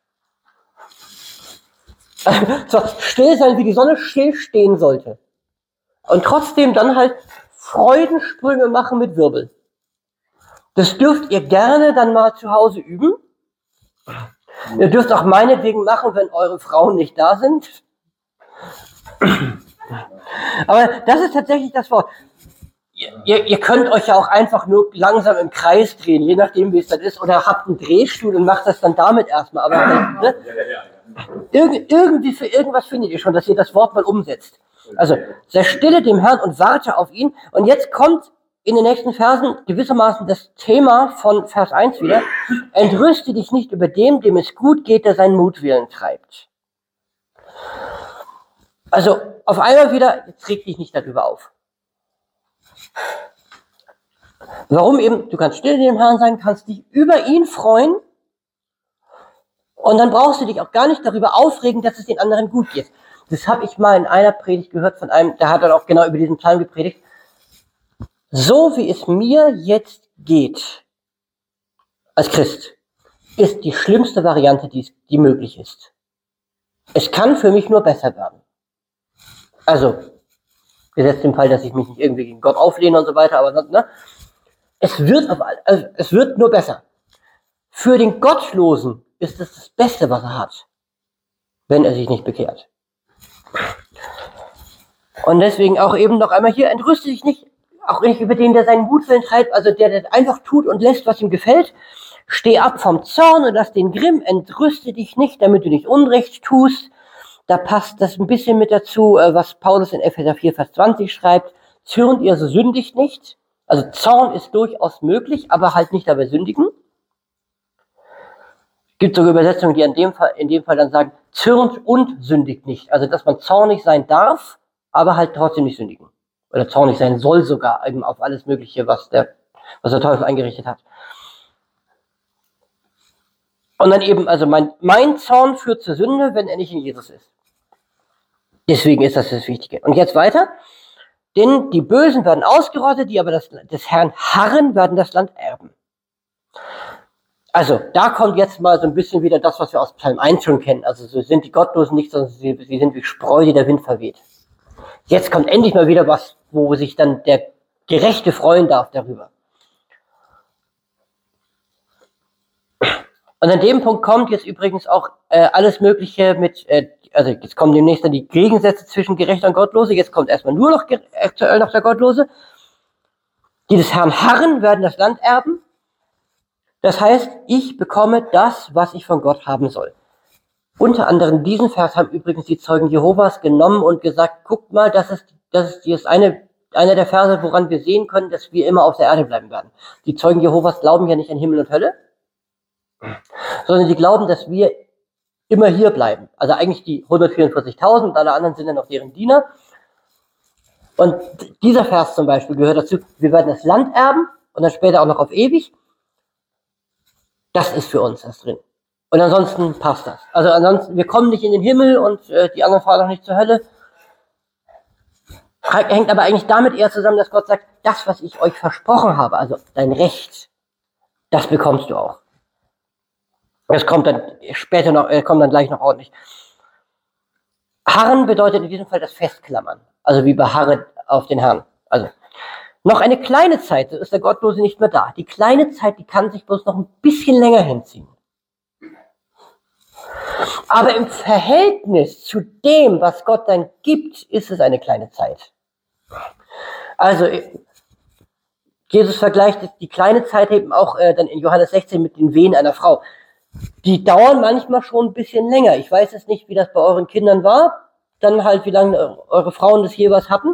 So, still sein, wie die Sonne still stehen sollte. Und trotzdem dann halt Freudensprünge machen mit Wirbel. Das dürft ihr gerne dann mal zu Hause üben. Ihr dürft auch meinetwegen machen, wenn eure Frauen nicht da sind. Aber das ist tatsächlich das Wort. Ihr könnt euch ja auch einfach nur langsam im Kreis drehen, je nachdem wie es dann ist. Oder habt einen Drehstuhl und macht das dann damit erstmal. Aber ne? Irgendwie für irgendwas findet ihr schon, dass ihr das Wort mal umsetzt. Also, sei stille dem Herrn und warte auf ihn. Und jetzt kommt in den nächsten Versen gewissermaßen das Thema von Vers 1 wieder. Entrüste dich nicht über dem es gut geht, der seinen Mutwillen treibt. Also, auf einmal wieder, jetzt reg dich nicht darüber auf. Warum eben? Du kannst still dem Herrn sein, kannst dich über ihn freuen. Und dann brauchst du dich auch gar nicht darüber aufregen, dass es den anderen gut geht. Das habe ich mal in einer Predigt gehört von einem, der hat dann auch genau über diesen Psalm gepredigt. So wie es mir jetzt geht, als Christ, ist die schlimmste Variante, die möglich ist. Es kann für mich nur besser werden. Also, gesetzt im Fall, dass ich mich nicht irgendwie gegen Gott auflehne und so weiter, aber sonst, ne? Es wird nur besser. Für den Gottlosen ist es das Beste, was er hat, wenn er sich nicht bekehrt. Und deswegen auch eben noch einmal hier, entrüste dich nicht, auch nicht über den, der seinen Mutwillen treibt, also der einfach tut und lässt, was ihm gefällt. Steh ab vom Zorn und lass den Grimm, entrüste dich nicht, damit du nicht Unrecht tust. Da passt das ein bisschen mit dazu, was Paulus in Epheser 4, Vers 20 schreibt. Zürnt ihr, so sündigt nicht. Also Zorn ist durchaus möglich, aber halt nicht dabei sündigen. Es gibt sogar Übersetzungen, die in dem Fall dann sagen, zürnt und sündigt nicht. Also, dass man zornig sein darf, aber halt trotzdem nicht sündigen. Oder zornig sein soll sogar, eben auf alles Mögliche, was der Teufel eingerichtet hat. Und dann eben, also mein Zorn führt zur Sünde, wenn er nicht in Jesus ist. Deswegen ist das Wichtige. Und jetzt weiter. Denn die Bösen werden ausgerottet, die aber des Herrn harren, werden das Land erben. Also, da kommt jetzt mal so ein bisschen wieder das, was wir aus Psalm 1 schon kennen. Also, so sind die Gottlosen nicht, sondern sie sind wie Spreu, die der Wind verweht. Jetzt kommt endlich mal wieder was, wo sich dann der Gerechte freuen darf darüber. Und an dem Punkt kommt jetzt übrigens auch alles Mögliche mit, also jetzt kommen demnächst dann die Gegensätze zwischen Gerechter und Gottlose. Jetzt kommt erstmal nur noch aktuell noch der Gottlose. Die des Herrn harren, werden das Land erben. Das heißt, ich bekomme das, was ich von Gott haben soll. Unter anderem diesen Vers haben übrigens die Zeugen Jehovas genommen und gesagt, guckt mal, das ist einer der Verse, woran wir sehen können, dass wir immer auf der Erde bleiben werden. Die Zeugen Jehovas glauben ja nicht an Himmel und Hölle, sondern sie glauben, dass wir immer hier bleiben. Also eigentlich die 144.000 und alle anderen sind dann noch deren Diener. Und dieser Vers zum Beispiel gehört dazu, wir werden das Land erben und dann später auch noch auf ewig. Das ist für uns das drin. Und ansonsten passt das. Also ansonsten, wir kommen nicht in den Himmel und die anderen fahren auch nicht zur Hölle. Hängt aber eigentlich damit eher zusammen, dass Gott sagt, das, was ich euch versprochen habe, also dein Recht, das bekommst du auch. Das kommt dann später noch, kommt dann gleich noch ordentlich. Harren bedeutet in diesem Fall das Festklammern. Also wie beharre auf den Herrn. Also noch eine kleine Zeit, so ist der Gottlose nicht mehr da. Die kleine Zeit, die kann sich bloß noch ein bisschen länger hinziehen. Aber im Verhältnis zu dem, was Gott dann gibt, ist es eine kleine Zeit. Also Jesus vergleicht die kleine Zeit eben auch dann in Johannes 16 mit den Wehen einer Frau. Die dauern manchmal schon ein bisschen länger. Ich weiß jetzt nicht, wie das bei euren Kindern war, dann halt, wie lange eure Frauen das jeweils hatten.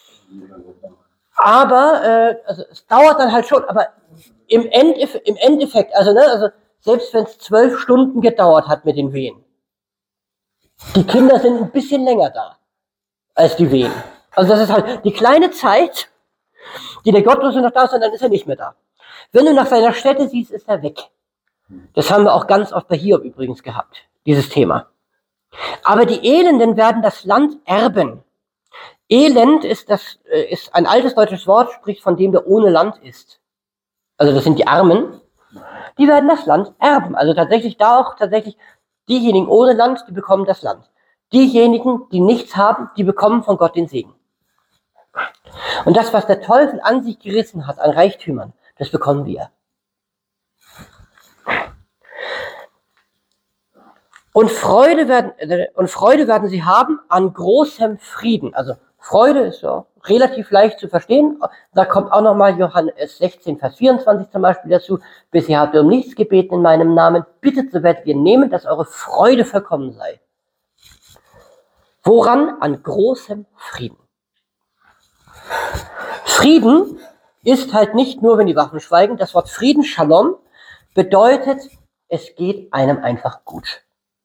Aber also es dauert dann halt schon, aber im Endeffekt, also selbst wenn es 12 Stunden gedauert hat mit den Wehen, die Kinder sind ein bisschen länger da als die Wehen. Also das ist halt die kleine Zeit, die der Gottlose noch da ist, und dann ist er nicht mehr da. Wenn du nach seiner Stätte siehst, ist er weg. Das haben wir auch ganz oft bei Hiob übrigens gehabt, dieses Thema. Aber die Elenden werden das Land erben. Elend ist ein altes deutsches Wort, spricht von dem, der ohne Land ist. Also das sind die Armen. Die werden das Land erben. Also tatsächlich diejenigen ohne Land, die bekommen das Land. Diejenigen, die nichts haben, die bekommen von Gott den Segen. Und das, was der Teufel an sich gerissen hat an Reichtümern, das bekommen wir. Und Freude werden sie haben an großem Frieden. Also Freude ist ja relativ leicht zu verstehen. Da kommt auch nochmal Johannes 16, Vers 24 zum Beispiel dazu. Bisher habt ihr um nichts gebeten in meinem Namen. Bittet, so werdet ihr nehmen, dass eure Freude vollkommen sei. Woran? An großem Frieden. Frieden ist halt nicht nur, wenn die Waffen schweigen. Das Wort Frieden, Shalom, bedeutet, es geht einem einfach gut.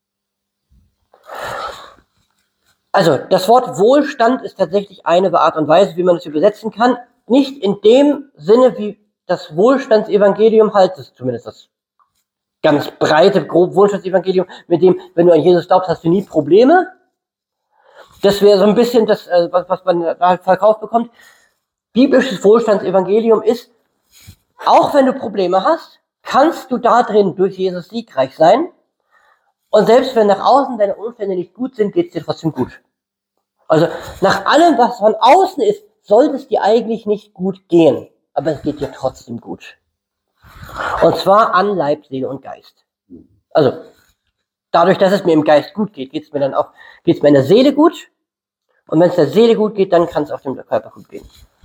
Also das Wort Wohlstand ist tatsächlich eine Art und Weise, wie man es übersetzen kann. Nicht in dem Sinne, wie das Wohlstandsevangelium halt, das ist zumindest das ganz breite, grobe Wohlstandsevangelium, mit dem, wenn du an Jesus glaubst, hast du nie Probleme. Das wäre so ein bisschen das, was man da halt verkauft bekommt. Biblisches Wohlstandsevangelium ist, auch wenn du Probleme hast, kannst du da drin durch Jesus siegreich sein. Und selbst wenn nach außen deine Umstände nicht gut sind, geht es dir trotzdem gut. Also nach allem, was von außen ist, sollte es dir eigentlich nicht gut gehen. Aber es geht dir trotzdem gut. Und zwar an Leib, Seele und Geist. Also dadurch, dass es mir im Geist gut geht, geht es mir in der Seele gut. Und wenn es der Seele gut geht, dann kann es auch dem Körper gut gehen.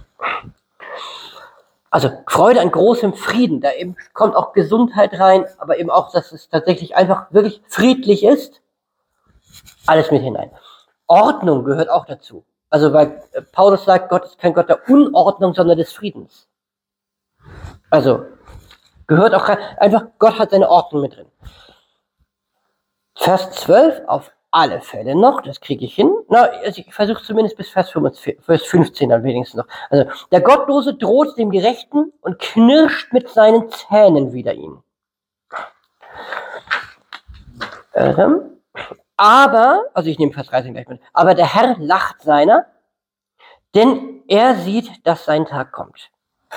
Also Freude an großem Frieden, da eben kommt auch Gesundheit rein, aber eben auch, dass es tatsächlich einfach wirklich friedlich ist. Alles mit hinein. Ordnung gehört auch dazu. Also weil Paulus sagt, Gott ist kein Gott der Unordnung, sondern des Friedens. Also gehört auch rein, einfach Gott hat seine Ordnung mit drin. Vers 12 auf alle Fälle noch, das kriege ich hin. Also ich versuche zumindest bis Vers 15 dann wenigstens noch. Also der Gottlose droht dem Gerechten und knirscht mit seinen Zähnen wider ihn. Also ich nehme Vers 13 gleich mit. Aber der Herr lacht seiner, denn er sieht, dass sein Tag kommt.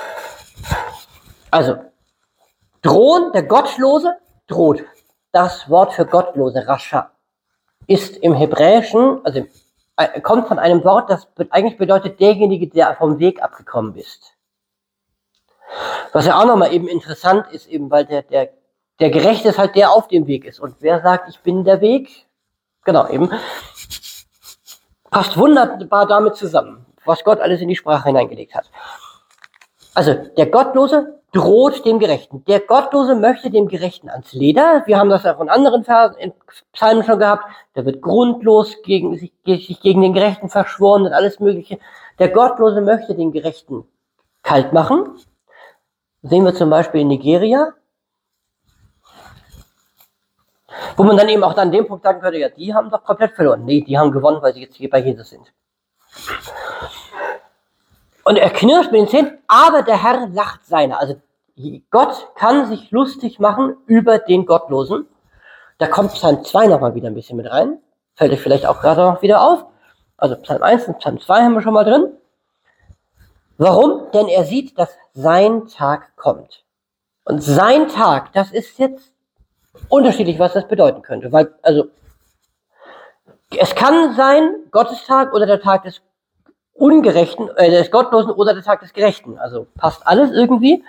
Also drohen, der Gottlose droht. Das Wort für Gottlose, Rascha, ist im Hebräischen, also kommt von einem Wort, das eigentlich bedeutet derjenige, der vom Weg abgekommen ist. Was ja auch nochmal eben interessant ist, eben weil der Gerechte ist halt der auf dem Weg ist. Und wer sagt, ich bin der Weg? Genau, eben. Passt wunderbar damit zusammen, was Gott alles in die Sprache hineingelegt hat. Also der Gottlose droht dem Gerechten. Der Gottlose möchte dem Gerechten ans Leder. Wir haben das auch in anderen Versen, in Psalmen schon gehabt. Der wird grundlos sich gegen den Gerechten verschworen und alles Mögliche. Der Gottlose möchte den Gerechten kalt machen. Das sehen wir zum Beispiel in Nigeria. Wo man dann eben auch an dem Punkt sagen könnte, ja, die haben doch komplett verloren. Nee, die haben gewonnen, weil sie jetzt hier bei Jesus sind. Und er knirscht mit den Zähnen, aber der Herr lacht seiner. Also Gott kann sich lustig machen über den Gottlosen. Da kommt Psalm 2 nochmal wieder ein bisschen mit rein. Fällt euch vielleicht auch gerade noch wieder auf. Also Psalm 1 und Psalm 2 haben wir schon mal drin. Warum? Denn er sieht, dass sein Tag kommt. Und sein Tag, das ist jetzt unterschiedlich, was das bedeuten könnte. Weil, also, es kann sein, Gottes Tag oder der Tag des Ungerechten, des Gottlosen oder der Tag des Gerechten. Also passt alles irgendwie.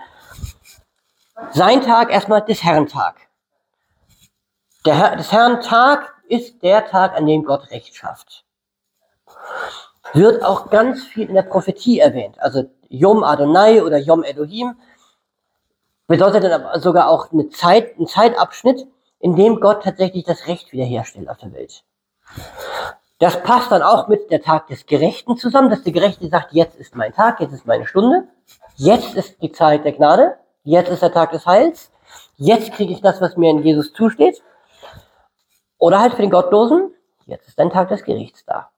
Sein Tag erstmal des Herrn Tag. Des Herrn Tag ist der Tag, an dem Gott Recht schafft. Wird auch ganz viel in der Prophetie erwähnt. Also Yom Adonai oder Yom Elohim bedeutet dann aber sogar auch einen Zeitabschnitt, in dem Gott tatsächlich das Recht wiederherstellt auf der Welt. Das passt dann auch mit der Tag des Gerechten zusammen, dass der Gerechte sagt, jetzt ist mein Tag, jetzt ist meine Stunde, jetzt ist die Zeit der Gnade, jetzt ist der Tag des Heils, jetzt kriege ich das, was mir in Jesus zusteht. Oder halt für den Gottlosen, jetzt ist ein Tag des Gerichts da.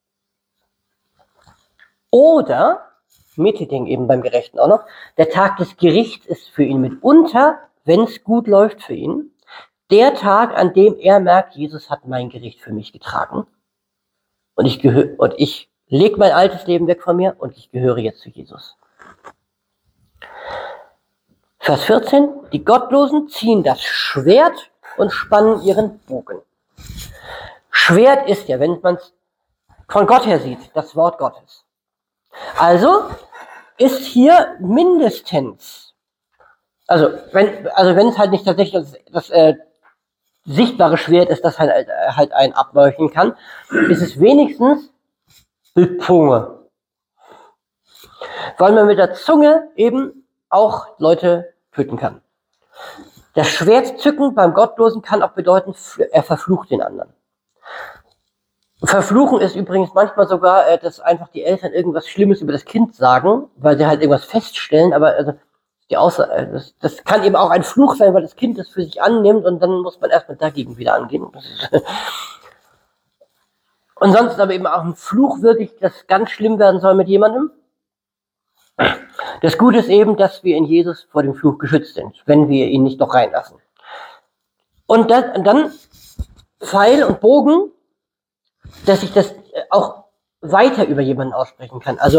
Oder, Mittelding eben beim Gerechten auch noch, der Tag des Gerichts ist für ihn mitunter, wenn es gut läuft für ihn, der Tag, an dem er merkt, Jesus hat mein Gericht für mich getragen und ich lege mein altes Leben weg von mir und ich gehöre jetzt zu Jesus. Vers 14, die Gottlosen ziehen das Schwert und spannen ihren Bogen. Schwert ist ja, wenn man es von Gott her sieht, das Wort Gottes. Also ist hier mindestens, also wenn es halt nicht tatsächlich das sichtbare Schwert ist, das halt einen abmeucheln kann, ist es wenigstens mit Zunge. Weil man mit der Zunge eben auch Leute töten kann. Das Schwertzücken beim Gottlosen kann auch bedeuten, er verflucht den anderen. Verfluchen ist übrigens manchmal sogar, dass einfach die Eltern irgendwas Schlimmes über das Kind sagen, weil sie halt irgendwas feststellen, aber also das kann eben auch ein Fluch sein, weil das Kind das für sich annimmt und dann muss man erstmal dagegen wieder angehen. Und sonst ist aber eben auch ein Fluch wirklich, das ganz schlimm werden soll mit jemandem. Das Gute ist eben, dass wir in Jesus vor dem Fluch geschützt sind, wenn wir ihn nicht noch reinlassen. Und dann Pfeil und Bogen, dass ich das auch weiter über jemanden aussprechen kann. Also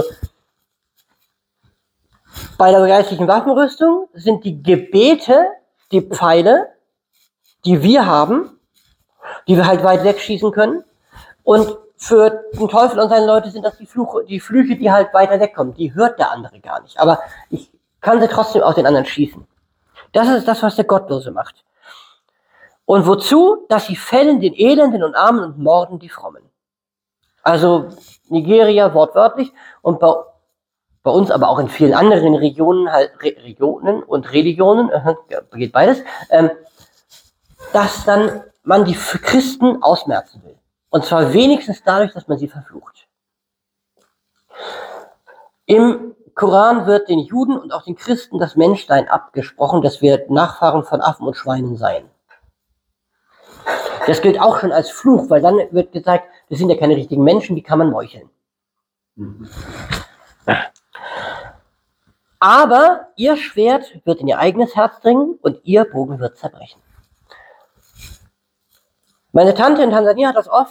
bei der geistlichen Waffenrüstung sind die Gebete die Pfeile, die wir haben, die wir halt weit wegschießen können. Und für den Teufel und seine Leute sind das die Flüche, die halt weiter wegkommen. Die hört der andere gar nicht. Aber ich kann sie trotzdem auf den anderen schießen. Das ist das, was der Gottlose macht. Und wozu? Dass sie fällen den Elenden und Armen und morden die Frommen. Also Nigeria wortwörtlich und bei uns aber auch in vielen anderen Regionen, Regionen und Religionen, geht beides, dass dann man die Christen ausmerzen will. Und zwar wenigstens dadurch, dass man sie verflucht. Im Koran wird den Juden und auch den Christen das Menschsein abgesprochen, dass wir Nachfahren von Affen und Schweinen seien. Das gilt auch schon als Fluch, weil dann wird gesagt, das sind ja keine richtigen Menschen, die kann man meucheln. Aber ihr Schwert wird in ihr eigenes Herz dringen und ihr Bogen wird zerbrechen. Meine Tante in Tansania hat das oft.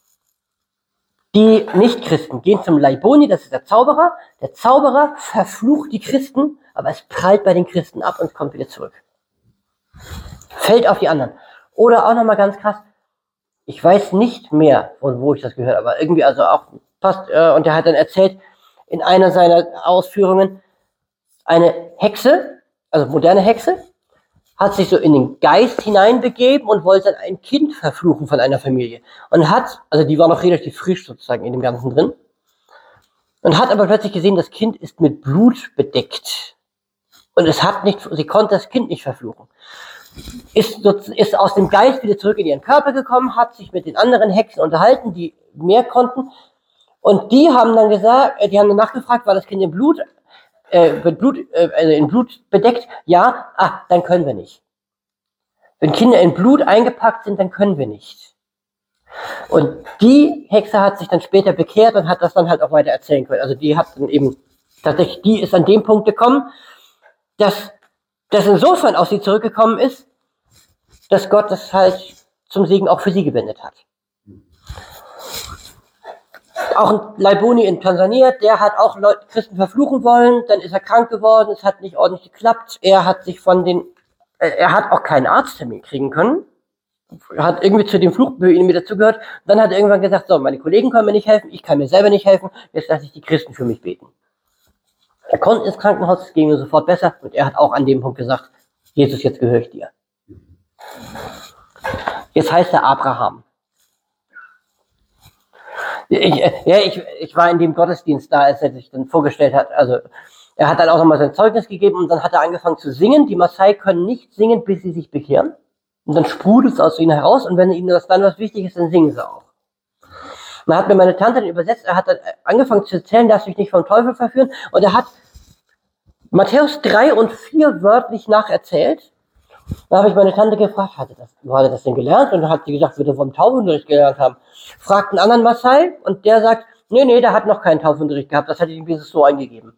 Die Nichtchristen gehen zum Laiboni, das ist der Zauberer. Der Zauberer verflucht die Christen, aber es prallt bei den Christen ab und kommt wieder zurück. Fällt auf die anderen. Oder auch nochmal ganz krass, ich weiß nicht mehr, von wo ich das gehört habe, aber irgendwie also auch passt, und er hat dann erzählt, in einer seiner Ausführungen, eine Hexe, also moderne Hexe, hat sich so in den Geist hineinbegeben und wollte dann ein Kind verfluchen von einer Familie. Und also die war noch relativ frisch sozusagen in dem Ganzen drin, und hat aber plötzlich gesehen, das Kind ist mit Blut bedeckt. Und sie konnte das Kind nicht verfluchen. Ist aus dem Geist wieder zurück in ihren Körper gekommen, hat sich mit den anderen Hexen unterhalten, die mehr konnten. Und die haben dann gesagt, die haben dann nachgefragt, war das Kind in Blut bedeckt? Ja, dann können wir nicht. Wenn Kinder in Blut eingepackt sind, dann können wir nicht. Und die Hexe hat sich dann später bekehrt und hat das dann halt auch weiter erzählen können. Also die hat dann eben, tatsächlich, die ist an dem Punkt gekommen, dass das insofern auf sie zurückgekommen ist, dass Gott das halt zum Segen auch für sie gewendet hat. Auch ein Laiboni in Tansania, der hat auch Christen verfluchen wollen, dann ist er krank geworden, es hat nicht ordentlich geklappt, er hat auch keinen Arzttermin kriegen können, hat irgendwie zu dem Fluch bei ihm mit dazugehört, dann hat er irgendwann gesagt, so, meine Kollegen können mir nicht helfen, ich kann mir selber nicht helfen, jetzt lasse ich die Christen für mich beten. Er konnte ins Krankenhaus, es ging ihm sofort besser, und er hat auch an dem Punkt gesagt, Jesus, jetzt gehöre ich dir. Jetzt heißt er Abraham. Ich war in dem Gottesdienst da, als er sich dann vorgestellt hat. Also er hat dann auch nochmal sein Zeugnis gegeben und dann hat er angefangen zu singen. Die Maasai können nicht singen, bis sie sich bekehren. Und dann sprudelt es aus ihnen heraus und wenn ihnen dann was wichtig ist, dann singen sie auch. Man hat mir meine Tante dann übersetzt, er hat dann angefangen zu erzählen, lass dich nicht vom Teufel verführen. Und er hat Matthäus 3 und 4 wörtlich nacherzählt. Da habe ich meine Tante gefragt, wo hat er das denn gelernt? Und dann hat sie gesagt, würde vom Taufunterricht gelernt haben. Fragt einen anderen Maasai und der sagt, nee, der hat noch keinen Taufunterricht gehabt, das hat ihm Jesus so eingegeben.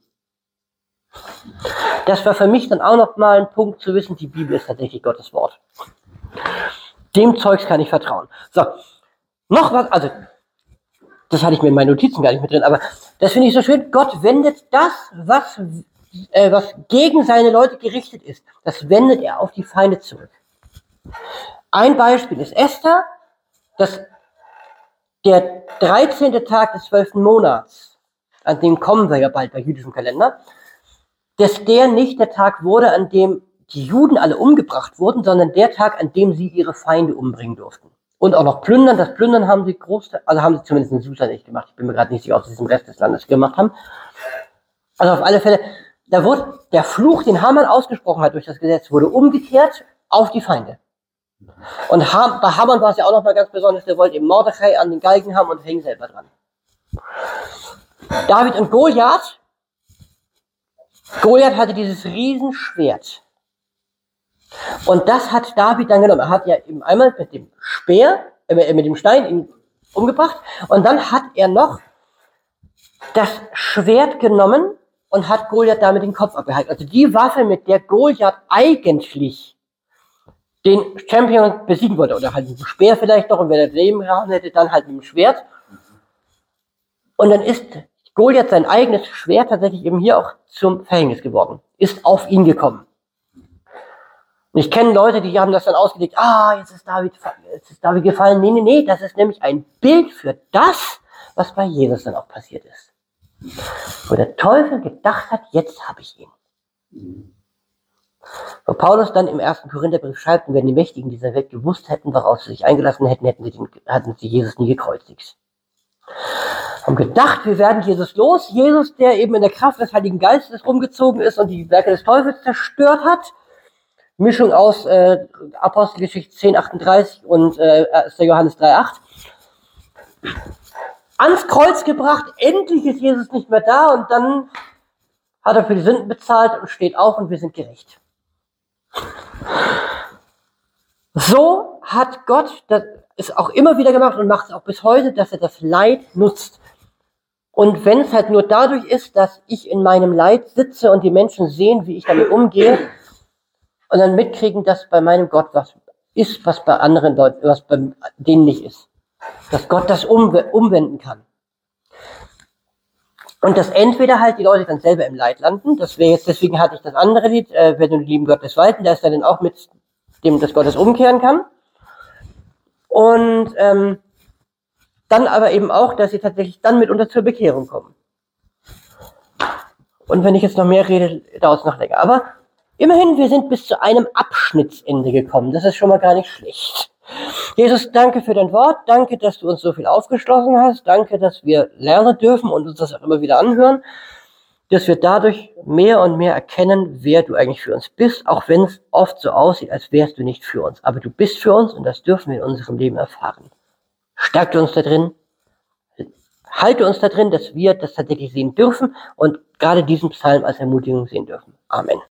Das war für mich dann auch nochmal ein Punkt zu wissen, die Bibel ist tatsächlich Gottes Wort. Dem Zeugs kann ich vertrauen. So, noch was, also, das hatte ich mir in meinen Notizen gar nicht mit drin, aber das finde ich so schön, Gott wendet das, was gegen seine Leute gerichtet ist, das wendet er auf die Feinde zurück. Ein Beispiel ist Esther, dass der 13. Tag des 12. Monats, an dem kommen wir ja bald bei jüdischem Kalender, dass der nicht der Tag wurde, an dem die Juden alle umgebracht wurden, sondern der Tag, an dem sie ihre Feinde umbringen durften. Und auch noch plündern. Das Plündern haben sie haben sie zumindest in Susa nicht gemacht. Ich bin mir gerade nicht sicher, ob sie es im Rest des Landes gemacht haben. Also auf alle Fälle, da wurde der Fluch, den Haman ausgesprochen hat durch das Gesetz, wurde umgekehrt auf die Feinde. Und bei Haman war es ja auch noch mal ganz besonders, der wollte eben Mordechai an den Galgen haben und hing selber dran. David und Goliath. Goliath hatte dieses Riesenschwert. Und das hat David dann genommen. Er hat ja eben einmal mit dem mit dem Stein ihn umgebracht. Und dann hat er noch das Schwert genommen und hat Goliath damit den Kopf abgehalten. Also die Waffe, mit der Goliath eigentlich den Champion besiegen wollte. Oder halt mit dem Speer vielleicht noch. Und wenn er daneben gehauen hätte, dann halt mit dem Schwert. Und dann ist Goliath sein eigenes Schwert tatsächlich eben hier auch zum Verhängnis geworden. Ist auf ihn gekommen. Und ich kenne Leute, die haben das dann ausgelegt, jetzt ist David gefallen. Nee, das ist nämlich ein Bild für das, was bei Jesus dann auch passiert ist. Wo der Teufel gedacht hat, jetzt habe ich ihn. Wo Paulus dann im 1. Korintherbrief schreibt, und wenn die Mächtigen dieser Welt gewusst hätten, woraus sie sich eingelassen hätten, hätten sie Jesus nie gekreuzigt. Haben gedacht, wir werden Jesus los. Jesus, der eben in der Kraft des Heiligen Geistes rumgezogen ist und die Werke des Teufels zerstört hat. Mischung aus Apostelgeschichte 10,38 und 1. Johannes 3,8. Ans Kreuz gebracht, endlich ist Jesus nicht mehr da und dann hat er für die Sünden bezahlt und steht auf und wir sind gerecht. So hat Gott das ist auch immer wieder gemacht und macht es auch bis heute, dass er das Leid nutzt. Und wenn es halt nur dadurch ist, dass ich in meinem Leid sitze und die Menschen sehen, wie ich damit umgehe, und dann mitkriegen, dass bei meinem Gott was ist, was bei anderen Leuten, was bei denen nicht ist. Dass Gott das umwenden kann. Und dass entweder halt die Leute dann selber im Leid landen, das wäre jetzt, deswegen hatte ich das andere Lied, wenn du den lieben Gottes walten, da ist er dann auch mit dem, dass Gott es umkehren kann. Und dann aber eben auch, dass sie tatsächlich dann mitunter zur Bekehrung kommen. Und wenn ich jetzt noch mehr rede, dauert es noch länger. Aber immerhin, wir sind bis zu einem Abschnittsende gekommen. Das ist schon mal gar nicht schlecht. Jesus, danke für dein Wort. Danke, dass du uns so viel aufgeschlossen hast. Danke, dass wir lernen dürfen und uns das auch immer wieder anhören. Dass wir dadurch mehr und mehr erkennen, wer du eigentlich für uns bist. Auch wenn es oft so aussieht, als wärst du nicht für uns. Aber du bist für uns und das dürfen wir in unserem Leben erfahren. Stärke uns da drin. Halte uns da drin, dass wir das tatsächlich sehen dürfen und gerade diesen Psalm als Ermutigung sehen dürfen. Amen.